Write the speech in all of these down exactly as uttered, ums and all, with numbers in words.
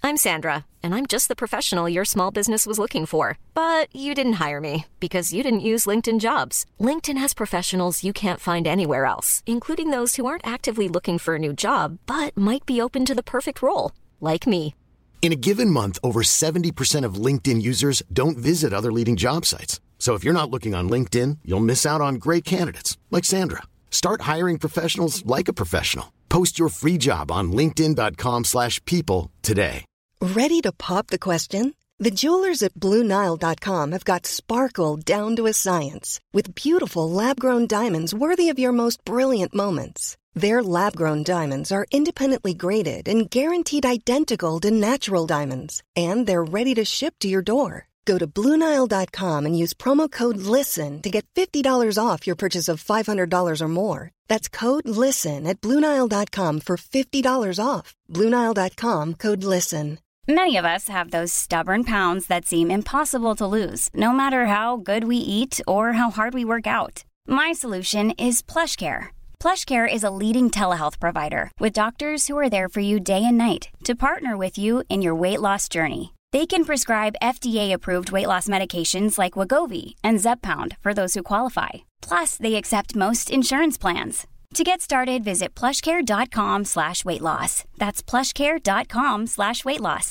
I'm Sandra, and I'm just the professional your small business was looking for. But you didn't hire me because you didn't use LinkedIn Jobs. LinkedIn has professionals you can't find anywhere else, including those who aren't actively looking for a new job, but might be open to the perfect role, like me. In a given month, over seventy percent of LinkedIn users don't visit other leading job sites. So if you're not looking on LinkedIn, you'll miss out on great candidates like Sandra. Start hiring professionals like a professional. Post your free job on linkedin dot com slash people today. Ready to pop the question? The jewelers at Blue Nile dot com have got sparkle down to a science with beautiful lab-grown diamonds worthy of your most brilliant moments. Their lab-grown diamonds are independently graded and guaranteed identical to natural diamonds, and they're ready to ship to your door. Go to Blue Nile dot com and use promo code LISTEN to get fifty dollars off your purchase of five hundred dollars or more. That's code LISTEN at Blue Nile dot com for fifty dollars off. Blue Nile dot com, code LISTEN. Many of us have those stubborn pounds that seem impossible to lose, no matter how good we eat or how hard we work out. My solution is PlushCare. PlushCare is a leading telehealth provider with doctors who are there for you day and night to partner with you in your weight loss journey. They can prescribe F D A-approved weight loss medications like Wegovy and Zepbound for those who qualify. Plus, they accept most insurance plans. To get started, visit plushcare.com slash weight loss. That's plushcare.com slash weight loss.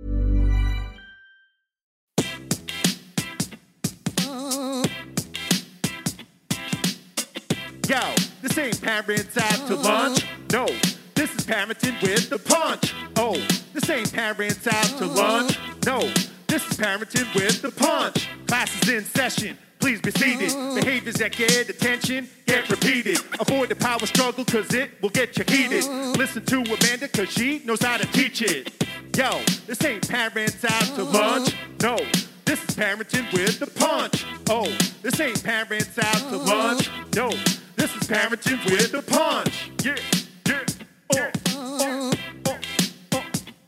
Yo, this ain't parents out to lunch. No, this is parenting with the punch. Oh, this ain't parents out to lunch. No, this is parenting with the punch. Class is in session. Please be seated. Behaviors that get attention get repeated. Avoid the power struggle cause it will get you heated. Listen to Amanda cause she knows how to teach it. Yo, this ain't parents out to lunch. No, this is parenting with the punch. Oh, this ain't parents out to lunch. No, this is parenting with the punch. Yeah, yeah, yeah. Oh, oh, oh.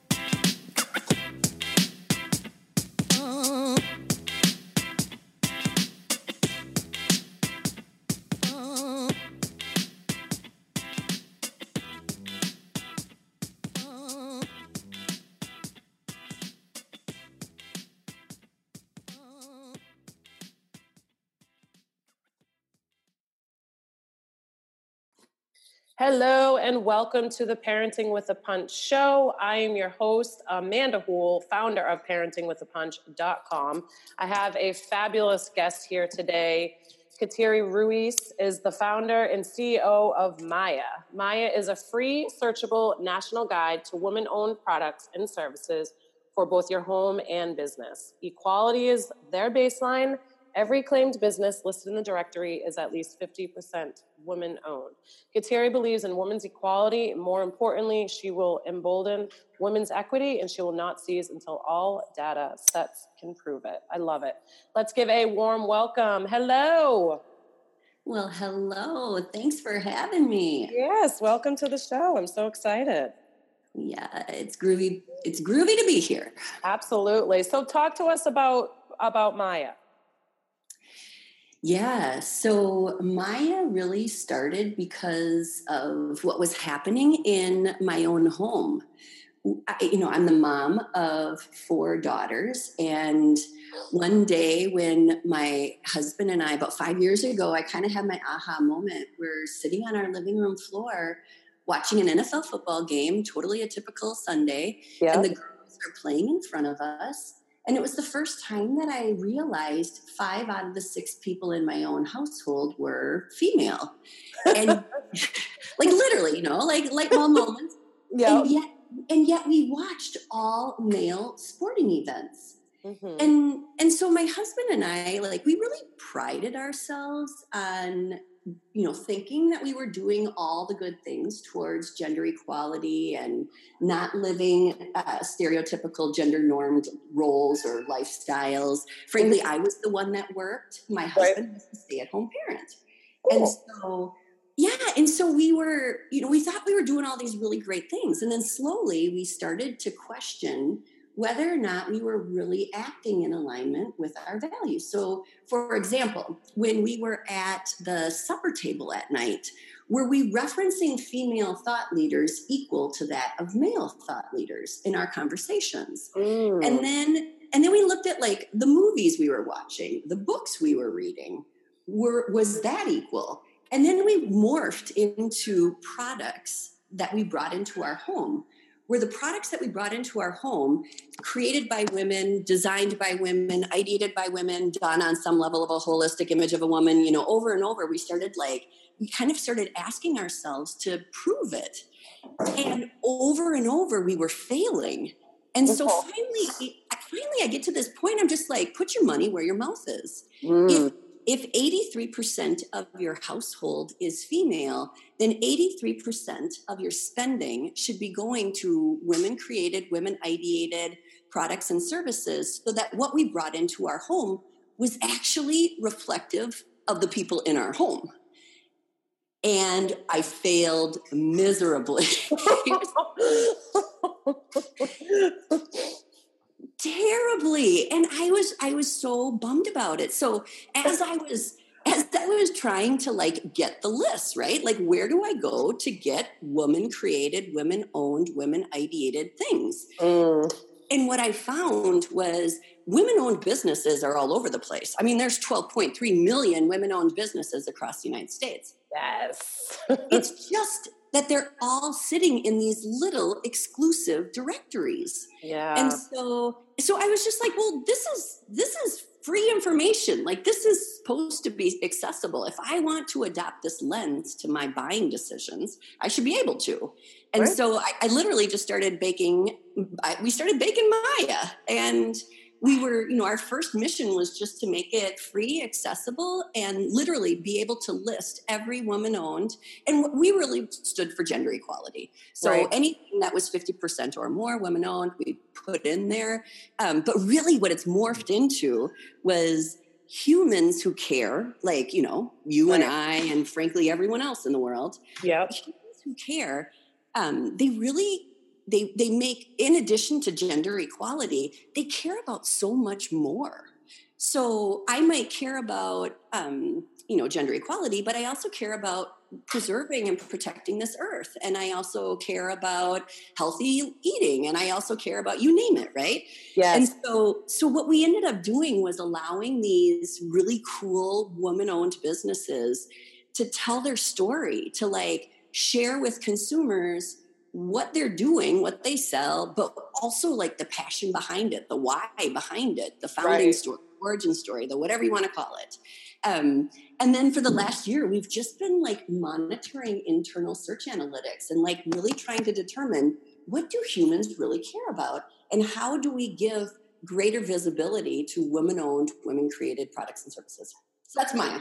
Hello and welcome to the Parenting with a Punch show. I am your host, Amanda Houle, founder of parenting with a punch dot com. I have a fabulous guest here today. Kateri Ruiz is the founder and C E O of Maya. Maya is a free, searchable national guide to women-owned products and services for both your home and business. Equality is their baseline. Every claimed business listed in the directory is at least fifty percent women-owned. Kateri believes in women's equality. More importantly, she will embolden women's equity, and she will not cease until all data sets can prove it. I love it. Let's give a warm welcome. Hello. Well, hello. Thanks for having me. Yes, welcome to the show. I'm so excited. Yeah, it's groovy. It's groovy to be here. Absolutely. So talk to us about, about Maya. Yeah, so Maya really started because of what was happening in my own home. I, you know, I'm the mom of four daughters, and one day when my husband and I, about five years ago, I kind of had my aha moment. We're sitting on our living room floor watching an N F L football game, totally a typical Sunday, yeah. and the girls are playing in front of us. And it was the first time that I realized five out of the six people in my own household were female. And like literally, you know, like like mom moments. Yeah. And yet and yet we watched all male sporting events. Mm-hmm. And and so my husband and I, like, we really prided ourselves on, you know, thinking that we were doing all the good things towards gender equality and not living uh, stereotypical gender normed roles or lifestyles. Frankly, I was the one that worked. My husband right. was the stay-at-home parent. Cool. And so, yeah. And so we were, you know, we thought we were doing all these really great things. And then slowly we started to question whether or not we were really acting in alignment with our values. So, for example, when we were at the supper table at night, were we referencing female thought leaders equal to that of male thought leaders in our conversations? Mm. And then and then we looked at like the movies we were watching, the books we were reading. Were was that equal? And then we morphed into products that we brought into our home. Were the products that we brought into our home created by women, designed by women, ideated by women, done on some level of a holistic image of a woman, you know, over and over, we started like, we kind of started asking ourselves to prove it. And over and over, we were failing. And so finally, finally, I get to this point, I'm just like, put your money where your mouth is. Mm. If If eighty-three percent of your household is female, then eighty-three percent of your spending should be going to women-created, women-ideated products and services so that what we brought into our home was actually reflective of the people in our home. And I failed miserably. Terribly. And I was, I was so bummed about it. So as I was, as I was trying to like get the list, right? Like, where do I go to get woman created, women owned, women ideated things? Mm. And what I found was women owned businesses are all over the place. I mean, there's twelve point three million women owned businesses across the United States. Yes. It's just that they're all sitting in these little exclusive directories. Yeah. And so, so I was just like, well, this is, this is free information. Like, this is supposed to be accessible. If I want to adopt this lens to my buying decisions, I should be able to. And right. so I, I literally just started baking. I, we started baking Maya, and we were, you know, our first mission was just to make it free, accessible, and literally be able to list every woman-owned. And we really stood for gender equality. So right. anything that was fifty percent or more women-owned, we put in there. Um, but really what it's morphed into was humans who care, like, you know, you right. and I, and frankly, everyone else in the world. Yep. Humans who care, um, they really... They they make, in addition to gender equality, they care about so much more. So I might care about, um, you know, gender equality, but I also care about preserving and protecting this earth. And I also care about healthy eating. And I also care about, you name it, right? Yes. And so, so what we ended up doing was allowing these really cool woman-owned businesses to tell their story, to like share with consumers what they're doing, what they sell, but also like the passion behind it, the why behind it, the founding right. story, origin story, the whatever you want to call it. Um, and then for the last year, we've just been like monitoring internal search analytics and like really trying to determine, what do humans really care about? And how do we give greater visibility to women-owned, women-created products and services? So that's Maya.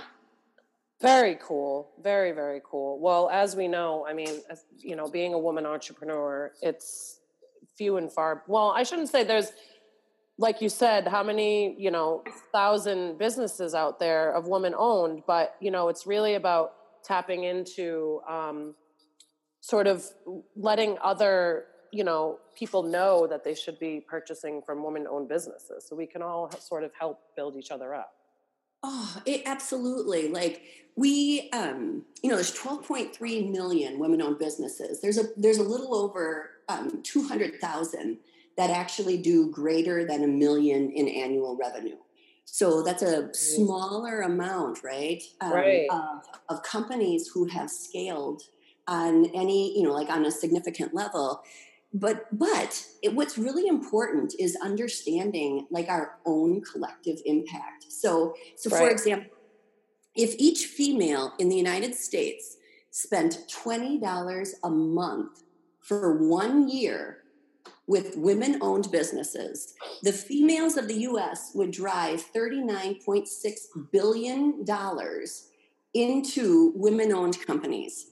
Very cool. Very, very cool. Well, as we know, I mean, as, you know, being a woman entrepreneur, it's few and far. Well, I shouldn't say there's, like you said, how many, you know, thousand businesses out there of women owned, but, you know, it's really about tapping into um, sort of letting other, you know, people know that they should be purchasing from women owned businesses. So we can all sort of help build each other up. Oh, it absolutely. Like we, um, you know, there's twelve point three million women-owned businesses. There's a, there's a little over um, two hundred thousand that actually do greater than a million in annual revenue. So that's a smaller amount, right? Um, right. Of, of companies who have scaled on any, you know, like on a significant level. But but it, what's really important is understanding like our own collective impact. So so right. for example, if each female in the United States spent twenty dollars a month for one year with women-owned businesses, the females of the U S would drive thirty-nine point six billion dollars into women-owned companies.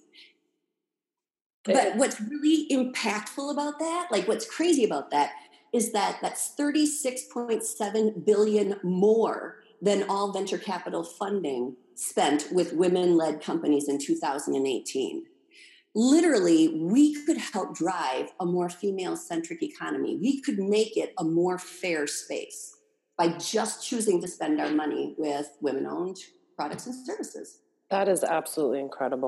But what's really impactful about that, like what's crazy about that, is that that's thirty-six point seven billion dollars more than all venture capital funding spent with women-led companies in two thousand eighteen. Literally, we could help drive a more female-centric economy. We could make it a more fair space by just choosing to spend our money with women-owned products and services. That is absolutely incredible.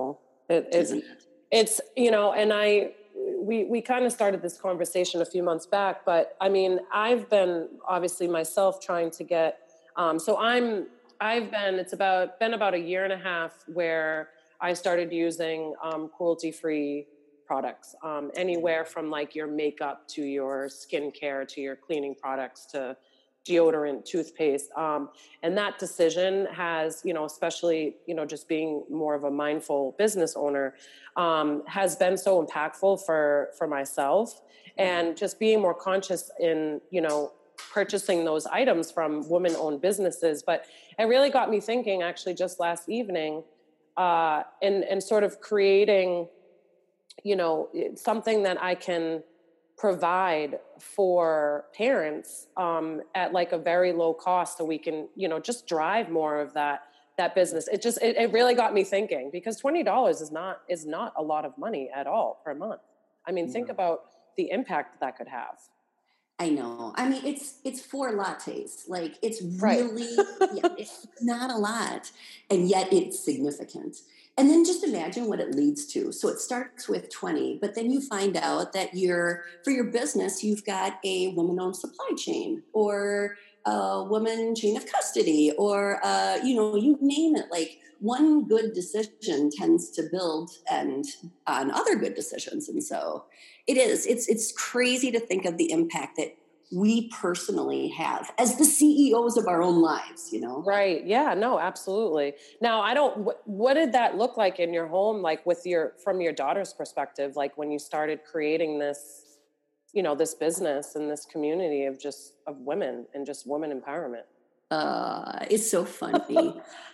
It, it's, it's, you know, and I, we, we kind of started this conversation a few months back, but I mean, I've been obviously myself trying to get, um, so I'm, I've been, it's about, been about a year and a half where I started using, um, cruelty-free products, um, anywhere from like your makeup to your skincare, to your cleaning products, to deodorant, toothpaste. Um, and that decision has, you know, especially, you know, just being more of a mindful business owner, um, has been so impactful for, for myself, and just being more conscious in, you know, purchasing those items from women-owned businesses. But it really got me thinking, actually, just last evening, uh, and, and sort of creating, you know, something that I can provide for parents, um, at like a very low cost, so we can, you know, just drive more of that, that business. It just, it, it really got me thinking, because twenty dollars is not, is not a lot of money at all per month. I mean, think about the impact that could have. I know. I mean, it's, it's four lattes. Like, it's really, right. yeah, it's not a lot, and yet it's significant. And then just imagine what it leads to. So it starts with twenty, but then you find out that you're, for your business, you've got a woman-owned supply chain, or a woman chain of custody, or, uh, you know, you name it. Like, one good decision tends to build and on other good decisions. And so it is, it's, it's crazy to think of the impact that we personally have as the C E Os of our own lives, you know? Right. Yeah, no, absolutely. Now, I don't, wh- what did that look like in your home? Like with your, from your daughter's perspective, like when you started creating this, you know, this business and this community of just, of women and just women empowerment? Uh, it's so funny.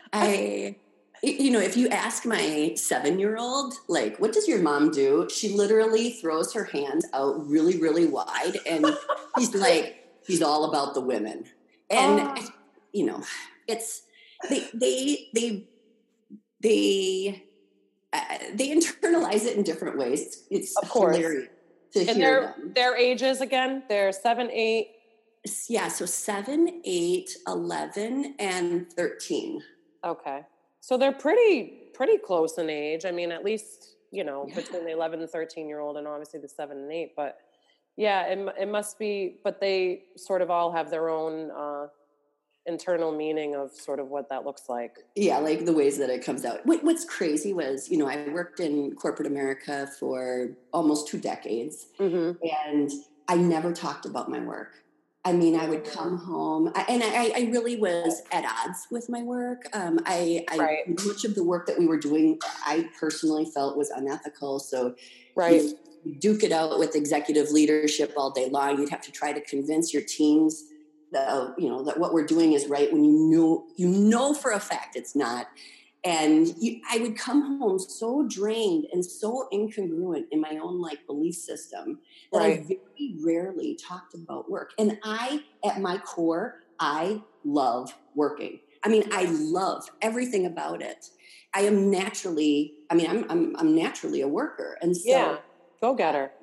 I, you know, if you ask my seven-year-old, like, what does your mom do? She literally throws her hands out really, really wide. And he's like, he's all about the women. And, oh. you know, it's, they, they, they, they, uh, they internalize it in different ways. It's, it's of course. hilarious to and hear their, them. Their ages again, they're seven, eight. Yeah. So seven, eight, eleven, and thirteen. Okay. So they're pretty, pretty close in age. I mean, at least, you know, yeah. between the eleven and thirteen year old, and obviously the seven and eight, but yeah, it, it must be, but they sort of all have their own, uh, internal meaning of sort of what that looks like. Yeah. Like the ways that it comes out. What, what's crazy was, you know, I worked in corporate America for almost two decades, mm-hmm. and I never talked about my work. I mean, I would come home, and I, I really was at odds with my work. Um, I, I right. much of the work that we were doing, I personally felt was unethical. So, right, you duke it out with executive leadership all day long. You'd have to try to convince your teams that, uh, you know, that what we're doing is right when you know you know for a fact it's not. And you, I would come home so drained and so incongruent in my own like belief system that right. I very rarely talked about work. And I, at my core, I love working. I mean, I love everything about it. I am naturally, I mean, I'm I'm, I'm naturally a worker. And so, yeah, go get her.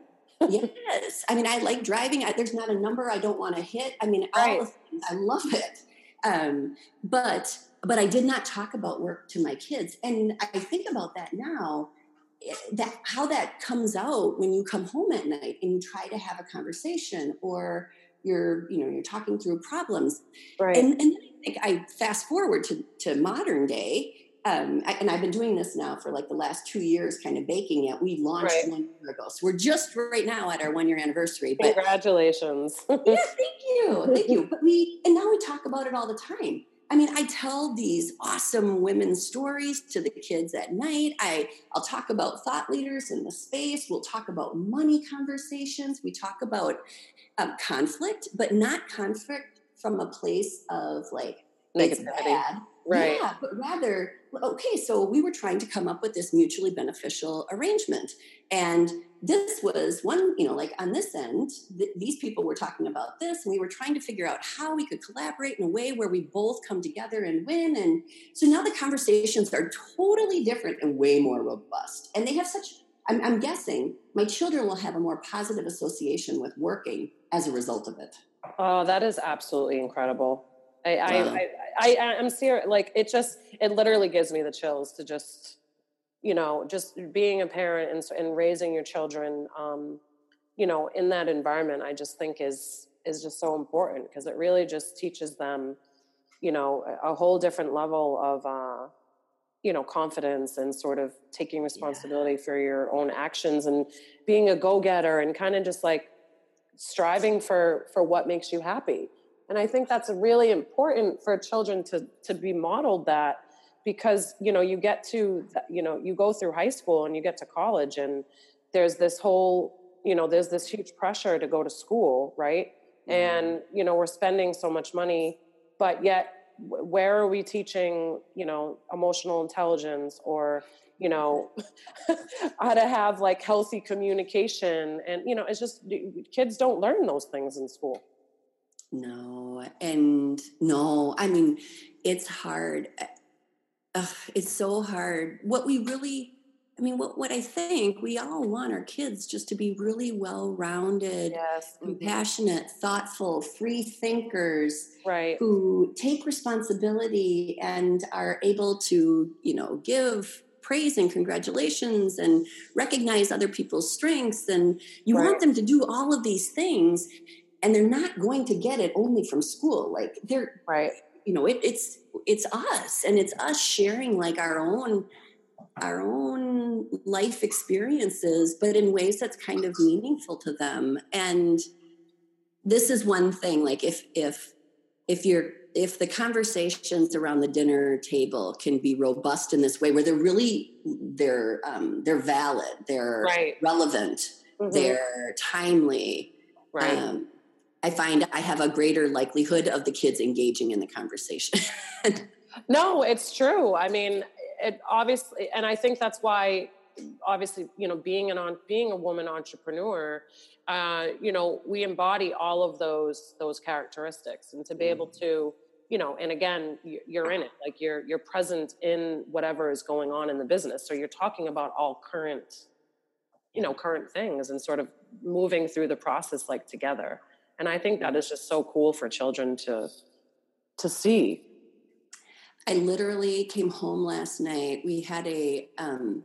Yes. I mean, I like driving. I, there's not a number I don't want to hit. I mean, all right. the things, I love it. Um, but But I did not talk about work to my kids. And I think about that now, that how that comes out when you come home at night and you try to have a conversation, or you're, you know, you're talking through problems. Right. And, and then I think I fast forward to, to modern day. Um, I, and I've been doing this now for like the last two years, kind of baking it. We launched right. one year ago. So we're just right now at our one year anniversary. But, congratulations. yeah, thank you. Thank you. But we, and now we talk about it all the time. I mean, I tell these awesome women's stories to the kids at night. I, I'll talk about thought leaders in the space. We'll talk about money conversations. We talk about um, conflict, but not conflict from a place of like, it's bad. Right. Yeah, but rather, okay, so we were trying to come up with this mutually beneficial arrangement. And this was one, you know, like on this end, th- these people were talking about this, and we were trying to figure out how we could collaborate in a way where we both come together and win. And so now the conversations are totally different and way more robust. And they have such, I'm, I'm guessing my children will have a more positive association with working as a result of it. Oh, that is absolutely incredible. I, Wow. I, I, I, I'm serious. Like, it just, it literally gives me the chills to just you know, just being a parent and, and raising your children, um, you know, in that environment, I just think is, is just so important, because it really just teaches them, you know, a, a whole different level of, uh, you know, confidence and sort of taking responsibility yeah. for your own actions and being a go-getter and kind of just like striving for, for what makes you happy. And I think that's really important for children to, to be modeled that, because, you know, you get to, you know, you go through high school and you get to college, and there's this whole, you know, there's this huge pressure to go to school, right? Mm-hmm. And, you know, we're spending so much money, but yet where are we teaching, you know, emotional intelligence, or, you know, how to have like healthy communication? And, you know, it's just, kids don't learn those things in school. No. And no, I mean, it's hard. Ugh, it's so hard. What we really, I mean, what, what I think we all want our kids just to be really well-rounded, yes. compassionate, mm-hmm. thoughtful, free thinkers, right, who take responsibility and are able to, you know, give praise and congratulations and recognize other people's strengths. And you right. want them to do all of these things, and they're not going to get it only from school. Like they're, right. you know, it, it's, it's us, and it's us sharing like our own, our own life experiences, but in ways that's kind of meaningful to them. And this is one thing, like if, if, if you're, if the conversations around the dinner table can be robust in this way, where they're really, they're, um, they're valid, they're right. relevant, mm-hmm. they're timely. Right. Um, I find I have a greater likelihood of the kids engaging in the conversation. No, it's true. I mean, it obviously, and I think that's why, obviously, you know, being an on being a woman entrepreneur, uh, you know, we embody all of those those characteristics, and to be able to, you know, and again, you're in it, like you're you're present in whatever is going on in the business. So you're talking about all current, you know, current things, and sort of moving through the process like together. And I think that is just so cool for children to to see. I literally came home last night. We had a, um,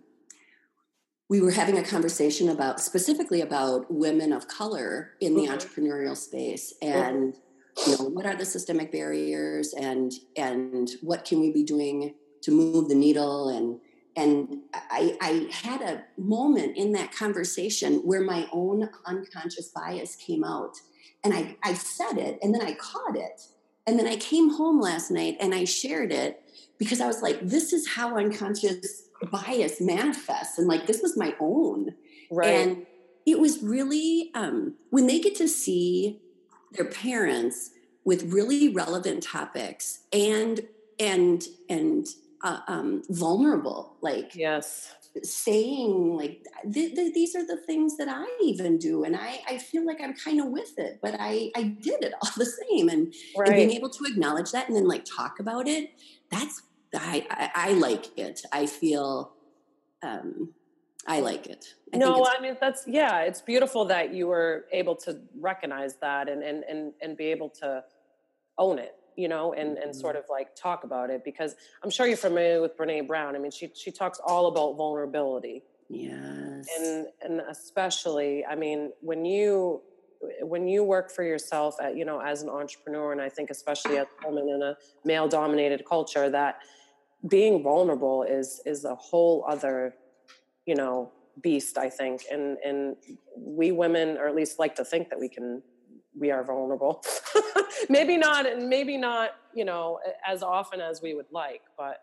we were having a conversation about, specifically about women of color in the mm-hmm. entrepreneurial space, and, mm-hmm. you know, what are the systemic barriers, and, and what can we be doing to move the needle? And, and I, I had a moment in that conversation where my own unconscious bias came out, and I, I said it, and then I caught it. And then I came home last night and I shared it, because I was like, this is how unconscious bias manifests. And like, this was my own. Right. And it was really, um, when they get to see their parents with really relevant topics and, and, and, uh, um, vulnerable, like, yes, saying like, th- th- these are the things that I even do. And I, I feel like I'm kind of with it, but I, I did it all the same. And, right. and being able to acknowledge that and then like talk about it, that's, I, I, I like it. I feel, um, I like it. I no, I mean, that's, yeah, it's beautiful that you were able to recognize that and, and, and, and be able to own it, you know, and, and sort of like talk about it, because I'm sure you're familiar with Brene Brown. I mean, she, she talks all about vulnerability. Yes. And, and especially, I mean, when you, when you work for yourself at, you know, as an entrepreneur, and I think especially as a woman in a male dominated culture, that being vulnerable is, is a whole other, you know, beast, I think. And, and we women, or at least like to think that we can, we are vulnerable. maybe not, maybe not, you know, as often as we would like, but.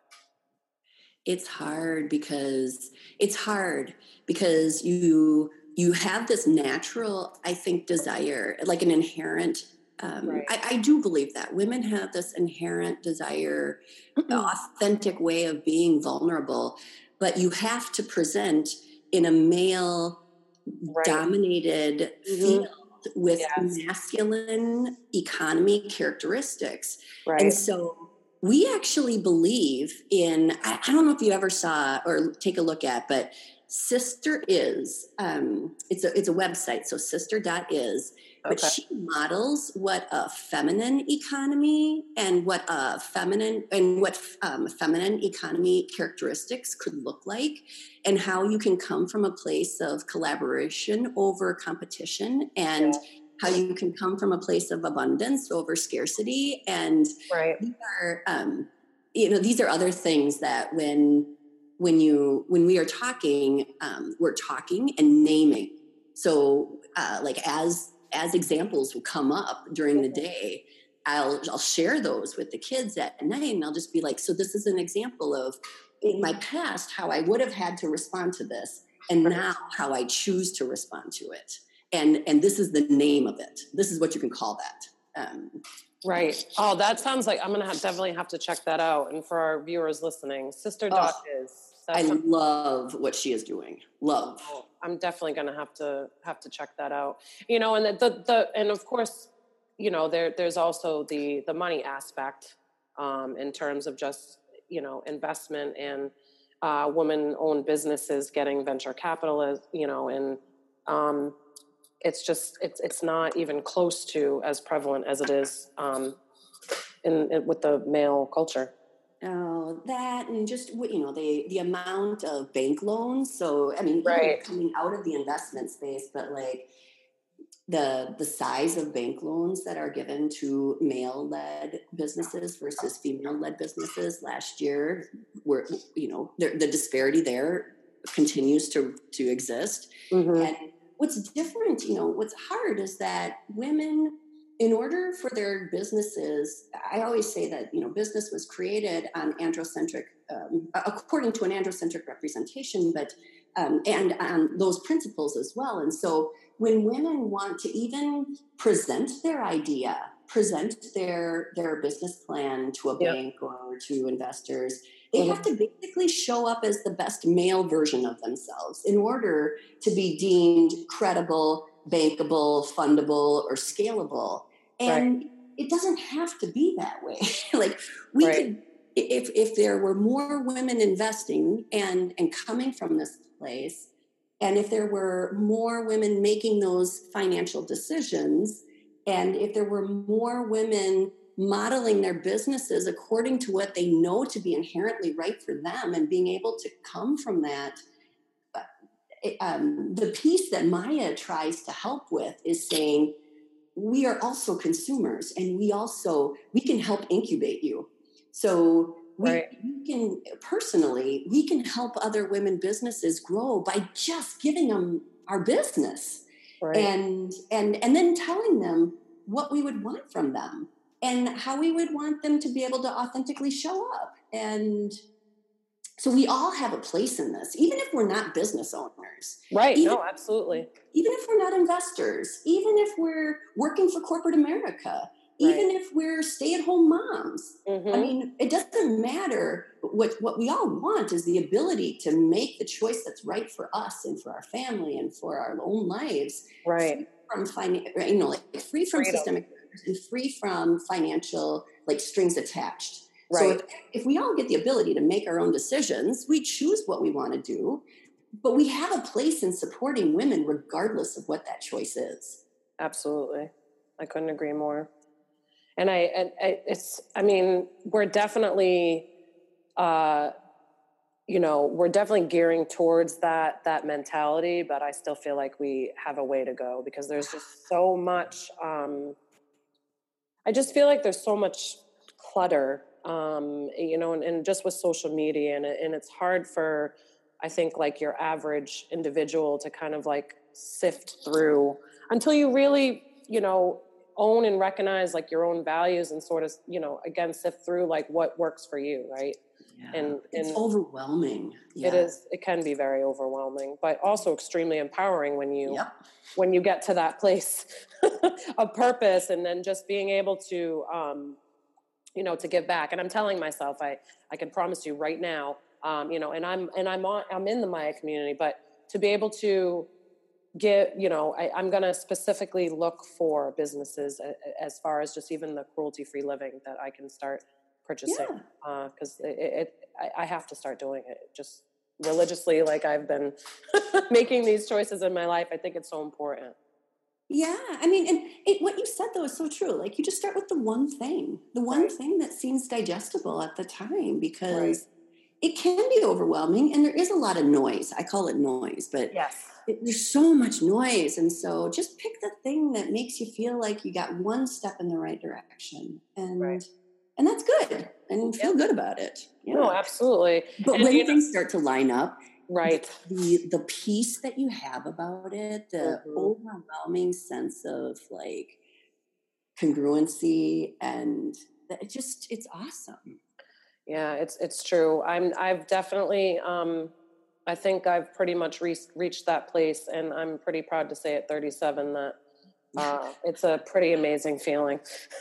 It's hard because it's hard because you, you have this natural, I think, desire, like an inherent, um, right. I, I do believe that women have this inherent desire, mm-hmm. authentic way of being vulnerable, but you have to present in a male right. dominated mm-hmm. field with yes. masculine economy characteristics. Right. And so we actually believe in, I, I don't know if you ever saw or take a look at, but Sister Is, um, it's a, it's a website. So sister dot is, but Okay. she models what a feminine economy and what a feminine and what um, feminine economy characteristics could look like, and how you can come from a place of collaboration over competition, and Yeah. how you can come from a place of abundance over scarcity. And Right. these are, um, you know, these are other things that when when you when we are talking, um, we're talking and naming. So, uh, like as as examples will come up during the day, I'll I'll share those with the kids at night, and I'll just be like, so this is an example of in my past how I would have had to respond to this, and now how I choose to respond to it. And and this is the name of it. This is what you can call that. Um, Right. Oh, that sounds like I'm going to have, definitely have to check that out. And for our viewers listening, Sister Oh, Dot is. That I sounds- love what she is doing. Love. Oh, I'm definitely going to have to have to check that out. You know, and the, the, the and of course, you know, there there's also the the money aspect um, in terms of just, you know, investment and uh, woman-owned businesses getting venture capital, as you know, and um, it's just it's it's not even close to as prevalent as it is um, in, in with the male culture. Oh, that and just you know the the amount of bank loans. So I mean, Right. even coming out of the investment space, but like the the size of bank loans that are given to male-led businesses versus female-led businesses last year, were you know the, the disparity there continues to to exist. Mm-hmm. And what's different, you know, what's hard is that women, in order for their businesses, I always say that, you know, business was created on androcentric, um, according to an androcentric representation, but, um, and on those principles as well. And so when women want to even present their idea, present their, their business plan to a Yep. bank or to investors, they Mm-hmm. have to basically show up as the best male version of themselves in order to be deemed credible, bankable, fundable, or scalable. And Right. it doesn't have to be that way. Like we Right. could, if if there were more women investing and and coming from this place, and if there were more women making those financial decisions, and if there were more women modeling their businesses according to what they know to be inherently right for them and being able to come from that, um, the piece that Maya tries to help with is saying, we are also consumers, and we also, we can help incubate you. So we, Right. we can, personally, we can help other women businesses grow by just giving them our business. Right. and and and then telling them what we would want from them and how we would want them to be able to authentically show up. And so we all have a place in this, even if we're not business owners. Right. Even, No, absolutely. even if we're not investors, even if we're working for corporate America, even Right. if we're stay-at-home moms. Mhm. I mean, it doesn't matter. What what we all want is the ability to make the choice that's right for us and for our family and for our own lives. Right. Free from finan- you know, like free from Freedom. systemic barriers and free from financial like strings attached. So Right. if, if we all get the ability to make our own decisions, we choose what we want to do, but we have a place in supporting women regardless of what that choice is. Absolutely. I couldn't agree more. And I, and I it's, I mean, we're definitely, uh, you know, we're definitely gearing towards that, that mentality, but I still feel like we have a way to go because there's just so much, um, I just feel like there's so much clutter, um, you know, and, and just with social media and, and it's hard for, I think like your average individual to kind of like sift through until you really, you know, own and recognize like your own values and sort of, you know, again, sift through like what works for you. Right. Yeah. And, it's and overwhelming. Yeah. it is, it can be very overwhelming, but also extremely empowering when you, Yep. when you get to that place of purpose and then just being able to, um, you know, to give back. And I'm telling myself, I, I can promise you right now, um, you know, and I'm, and I'm on, I'm in the Maya community, but to be able to get, you know, I, I'm going to specifically look for businesses a, a, as far as just even the cruelty-free living that I can start purchasing. Yeah. Uh, cause it, it I, I have to start doing it just religiously. Like I've been making these choices in my life. I think it's so important. Yeah. I mean, and it, what you said, though, is so true. Like, you just start with the one thing, the one Right. thing that seems digestible at the time, because Right. it can be overwhelming and there is a lot of noise. I call it noise, but Yes. it, there's so much noise. And so just pick the thing that makes you feel like you got one step in the right direction. And Right. and that's good. And feel good about it. Yeah. No, absolutely. But And, when you know, things start to line up, right. the the peace that you have about it, the Mhm. overwhelming sense of like congruency, and that it just it's awesome. Yeah, it's it's true. I'm I've definitely um I think I've pretty much re- reached that place, and I'm pretty proud to say at thirty-seven that uh, it's a pretty amazing feeling.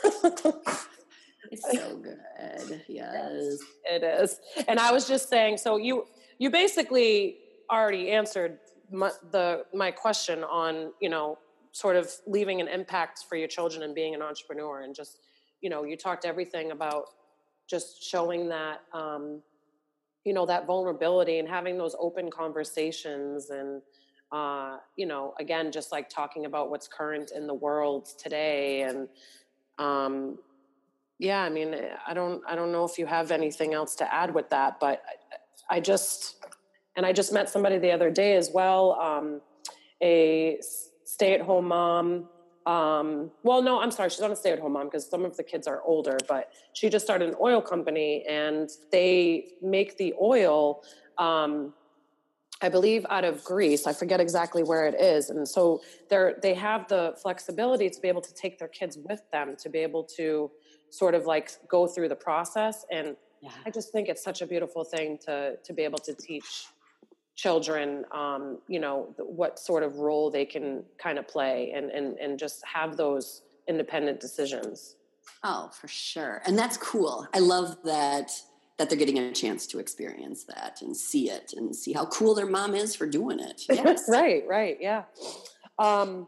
It's so good. Yes. It is. And I was just saying, so you you basically already answered my, the my question on, you know, sort of leaving an impact for your children and being an entrepreneur, and just, you know, you talked everything about just showing that, um, you know, that vulnerability and having those open conversations, and, uh, you know, again, just like talking about what's current in the world today. And, um, yeah, I mean, I don't, I don't know if you have anything else to add with that, but I, I just, and I just met somebody the other day as well, um, a stay-at-home mom. Um, well, no, I'm sorry. She's not a stay-at-home mom because some of the kids are older, but she just started an oil company, and they make the oil, um, I believe out of Greece. I forget exactly where it is. And so they're, they have the flexibility to be able to take their kids with them, to be able to sort of like go through the process. And Yeah. I just think it's such a beautiful thing to, to be able to teach children, um, you know, what sort of role they can kind of play, and, and, and just have those independent decisions. Oh, for sure. And that's cool. I love that, that they're getting a chance to experience that and see it and see how cool their mom is for doing it. Yes. Right, right. Yeah. Um,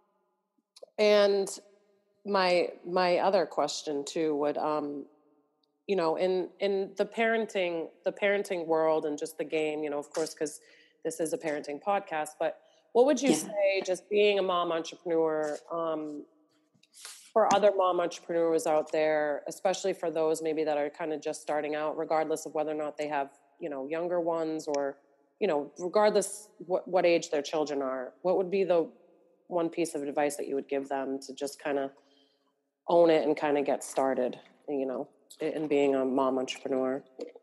and my, my other question too would, um, you know, in, in the parenting, the parenting world, and just the game, you know, of course, because this is a parenting podcast, but what would you Yeah. say, just being a mom entrepreneur, um, for other mom entrepreneurs out there, especially for those maybe that are kind of just starting out, regardless of whether or not they have, you know, younger ones, or, you know, regardless what, what age their children are, what would be the one piece of advice that you would give them to just kind of own it and kind of get started, you know, in being a mom entrepreneur?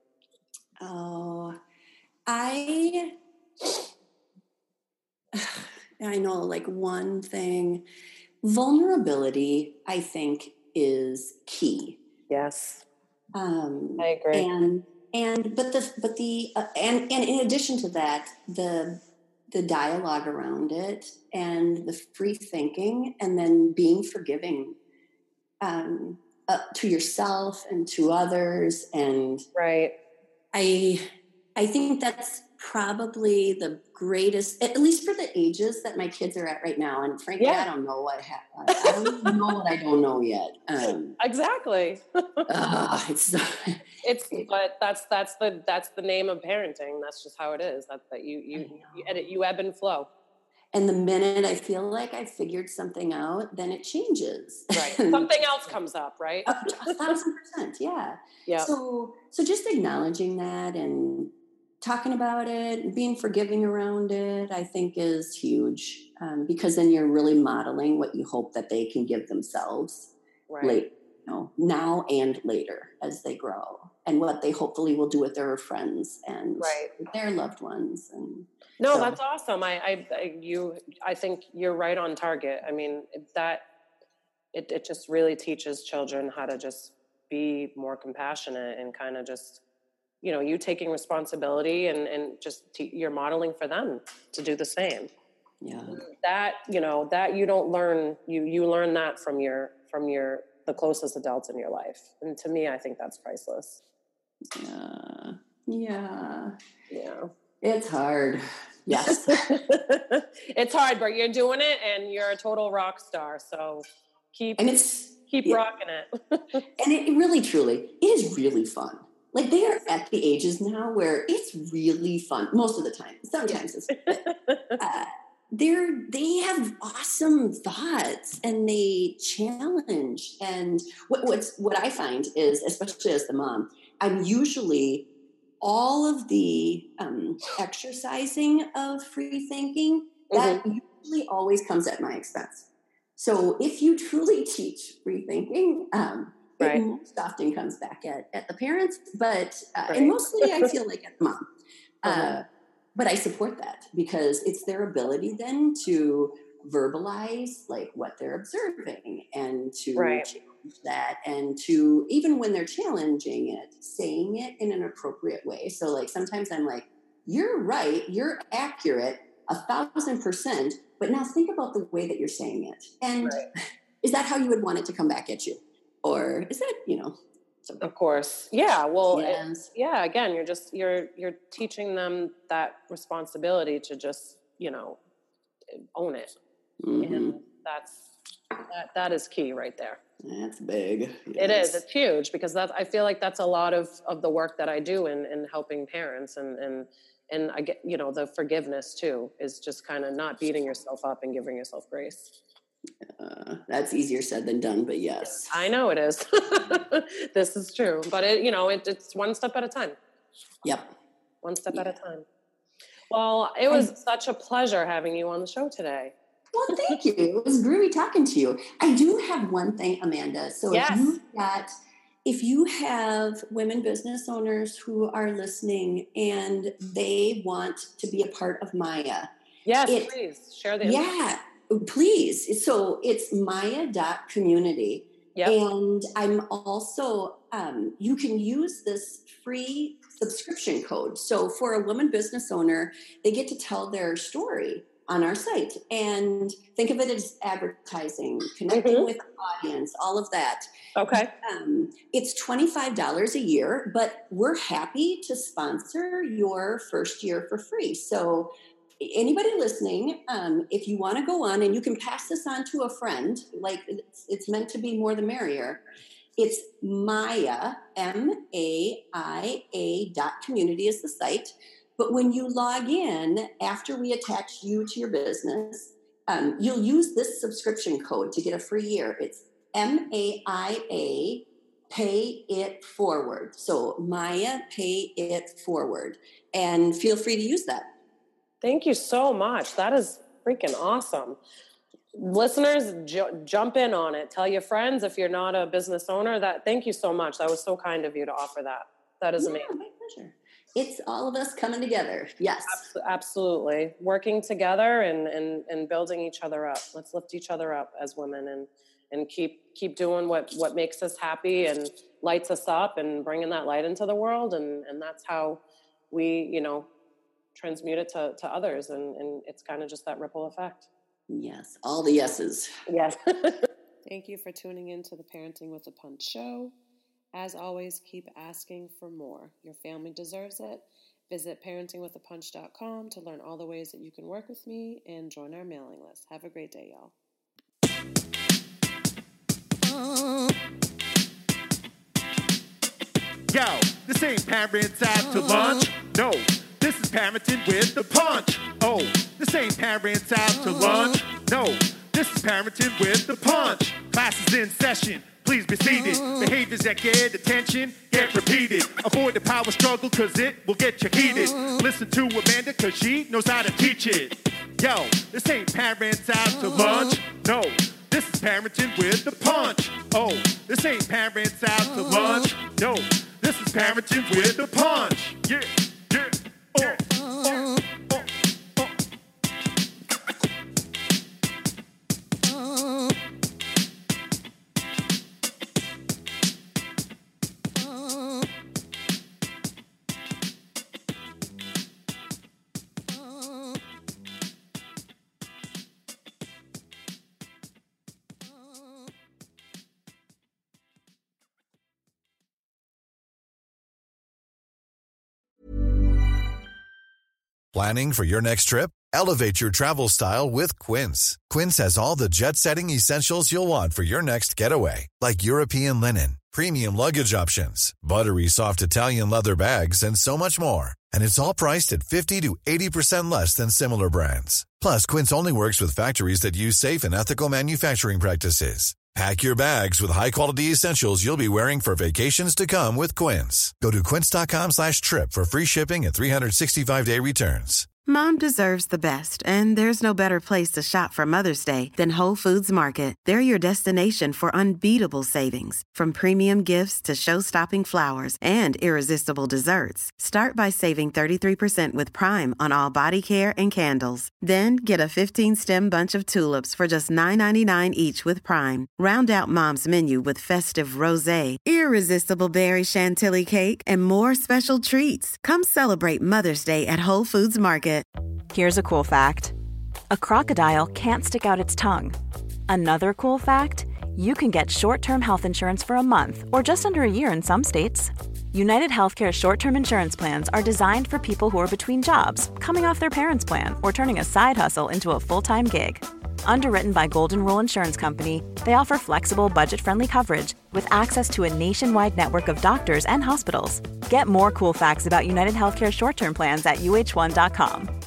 Oh, I, I know, like, one thing, vulnerability, I think, is key. Yes. Um, I agree. And, and, but the, but the, uh, and, and in addition to that, the, the dialogue around it and the free thinking, and then being forgiving, um, uh, to yourself and to others. And Right. I, I think that's probably the greatest, at least for the ages that my kids are at right now. And frankly, Yeah. I don't know what ha- I don't even know what I don't know yet. Um, Exactly. uh, it's It's, but that's, that's the, that's the name of parenting. That's just how it is. That, that you, you, you edit, you ebb and flow. And the minute I feel like I figured something out, then it changes. Right. Something else comes up, right? a, a thousand percent, yeah. Yeah. So, so just acknowledging that and talking about it and being forgiving around it, I think is huge, um, because then you're really modeling what you hope that they can give themselves, Right. late, you know, now and later as they grow, and what they hopefully will do with their friends and Right. their loved ones. And No, so- that's awesome. I, I, I, you, I think you're right on target. I mean, that, it, it just really teaches children how to just be more compassionate, and kind of just, you know, you taking responsibility, and, and just te- you're modeling for them to do the same. Yeah. That, you know, that you don't learn, you, you learn that from your, from your, the closest adults in your life. And to me, I think that's priceless. Yeah. Yeah. Yeah. It's hard. Yes. It's hard, but you're doing it, and you're a total rock star. So keep, And it's, keep yeah. rocking it. and it really, truly, it is really fun. Like, they are at the ages now where it's really fun most of the time. Sometimes it's, uh, they're, they have awesome thoughts and they challenge. And what, what's, what I find is, especially as the mom, I'm usually all of the um, exercising of free thinking, that mm-hmm. usually always comes at my expense. So if you truly teach free thinking, um, right. it most often comes back at, at the parents, but, uh, right. and mostly I feel like at the mom. Uh-huh. Uh, but I support that because it's their ability then to verbalize like what they're observing and to right. change that, and to, even when they're challenging it, saying it in an appropriate way. So like sometimes I'm like, you're right, you're accurate a thousand percent, but now think about the way that you're saying it. And right. is that how you would want it to come back at you? Or is that, you know, something? Of course. Yeah. Well, yes. it, yeah, again, you're just, you're, you're teaching them that responsibility to just, you know, own it. Mm-hmm. And that's, that, that is key right there. That's big. Yes. It is. It's huge because that's, I feel like that's a lot of, of the work that I do in, in helping parents, and, and, and I get, you know, the forgiveness too is just kind of not beating yourself up and giving yourself grace. Uh, that's easier said than done, but yes. I know it is. This is true, but it, you know, it, it's one step at a time. Yep. One step yeah. at a time. Well, it was and, such a pleasure having you on the show today. Well, thank you. It was groovy talking to you. I do have one thing, Amanda. So yes. if you got, if you have women business owners who are listening and they want to be a part of Maya. Yes, it, please share the Yeah, please. So it's maya dot community. Yep. And I'm also, um, you can use this free subscription code. So for a woman business owner, they get to tell their story on our site, and think of it as advertising, connecting mm-hmm. with the audience, all of that. Okay. Um, it's twenty-five dollars a year, but we're happy to sponsor your first year for free. So anybody listening, um, if you want to go on, and you can pass this on to a friend, like it's, it's meant to be more the merrier. It's Maya, M A I A dot community is the site. But when you log in, after we attach you to your business, um, you'll use this subscription code to get a free year. It's M A I A, pay it forward. So Maya, pay it forward. And feel free to use that. Thank you so much. That is freaking awesome. Listeners, ju- jump in on it. Tell your friends if you're not a business owner. That thank you so much. That was so kind of you to offer that. That is yeah, amazing. My pleasure. It's all of us coming together. Yes. Absolutely. Working together and, and, and building each other up. Let's lift each other up as women and, and keep, keep doing what, what makes us happy and lights us up and bringing that light into the world. And, and that's how we, you know, transmute it to, to others. And, and it's kind of just that ripple effect. Yes. All the yeses. Yes. Thank you for tuning in to the Parenting with a Punch show. As always, keep asking for more. Your family deserves it. Visit parenting with a punch dot com to learn all the ways that you can work with me and join our mailing list. Have a great day, y'all. Yo, this ain't Parents Out to Lunch. No, this is Parenting with the Punch. Oh, this ain't Parents Out to Lunch. No, this is Parenting with the Punch. Class is in session. Please be seated. Behaviors that get attention get repeated. Avoid the power struggle cause it will get you heated. Listen to Amanda cause she knows how to teach it. Yo, this ain't Parents Out to Lunch. No, this is Parenting with the Punch. Oh, this ain't Parents Out to Lunch. No, this is Parenting with the Punch. Yeah, yeah, yeah. Oh, oh, oh. Planning for your next trip? Elevate your travel style with Quince. Quince has all the jet-setting essentials you'll want for your next getaway, like European linen, premium luggage options, buttery soft Italian leather bags, and so much more. And it's all priced at fifty to eighty percent less than similar brands. Plus, Quince only works with factories that use safe and ethical manufacturing practices. Pack your bags with high-quality essentials you'll be wearing for vacations to come with Quince. Go to quince.com slash trip for free shipping and three sixty-five day returns. Mom deserves the best, and there's no better place to shop for Mother's Day than Whole Foods Market. They're your destination for unbeatable savings, from premium gifts to show-stopping flowers and irresistible desserts. Start by saving thirty-three percent with Prime on all body care and candles. Then get a fifteen-stem bunch of tulips for just nine ninety-nine each with Prime. Round out Mom's menu with festive rosé, irresistible berry chantilly cake, and more special treats. Come celebrate Mother's Day at Whole Foods Market. Here's a cool fact. A crocodile can't stick out its tongue. Another cool fact, you can get short-term health insurance for a month or just under a year in some states. United Healthcare short-term insurance plans are designed for people who are between jobs, coming off their parents' plan, or turning a side hustle into a full-time gig. Underwritten by Golden Rule Insurance Company, they offer flexible, budget-friendly coverage with access to a nationwide network of doctors and hospitals. Get more cool facts about United Healthcare short-term plans at U H one dot com.